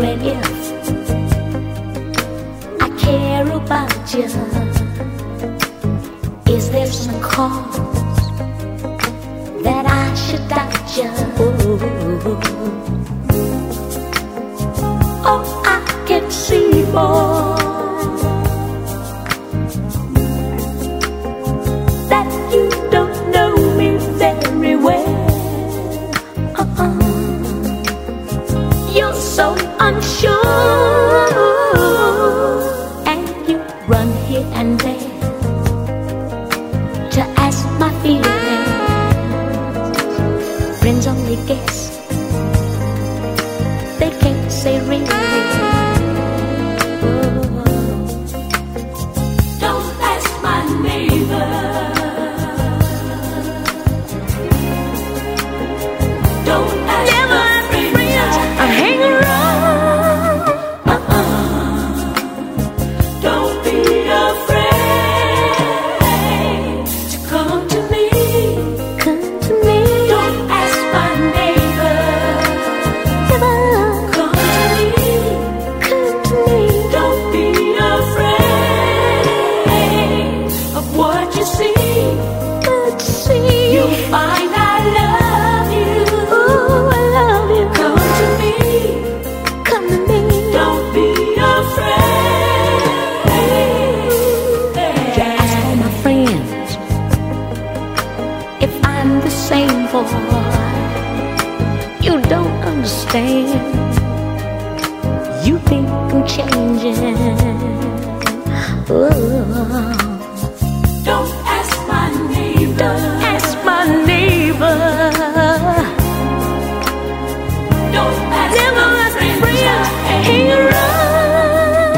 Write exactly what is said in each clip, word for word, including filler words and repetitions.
And if I care about you, is there some cause that I should doubt you? Oh, I can see more that you don't know me very well. Uh-uh. You're so unsure, and you run here and there to ask my feelings. Friends only guess, they can't say really. Don't ask my neighbor. Don't ask Never my friends I hang around. Uh-uh. Don't be afraid to come to me. Come to me. Don't ask my neighbor. Never. Come to me. Come to me. Don't be afraid of what you see. What you see. You'll find I love you. Ooh, I love you. Come to me. Come to me. Don't be afraid. You ask all my friends if I'm the same boy. You don't understand. You think I'm changing. Oh. Don't ask my neighbor. Don't ask my neighbor. Don't ask Never my friends, friends hang around.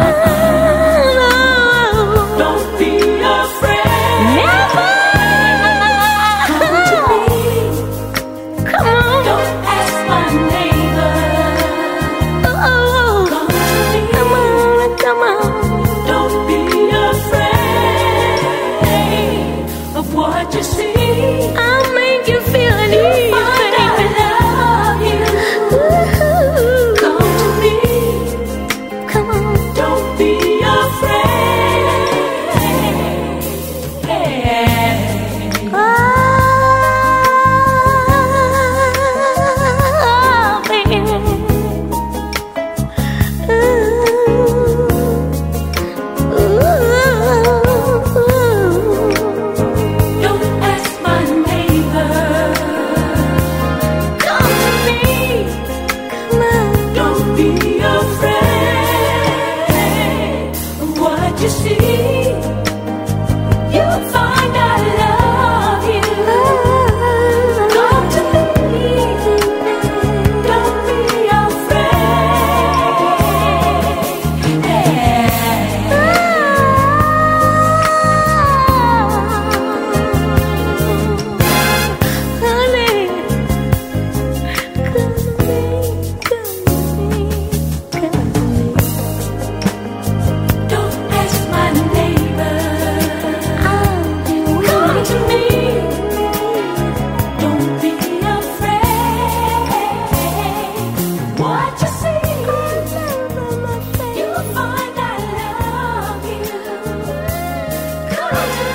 Uh-uh. Don't be afraid. Never. Come to me. Come on. Don't ask my neighbor. Oh, come to me. Come on, come on. Don't be afraid of what you see. I'll make you feel at ease, baby. I love you. Ooh. Come to me. Come on. Don't be afraid. Oh, baby. Don't ask my neighbor. Come to me. Come on. Don't be afraid of what you see. You'll find I love you. Come to me. Don't be afraid. Don't ask my neighbor. Come to me. Don't be afraid. What you see, you'll find I love you. Come to me.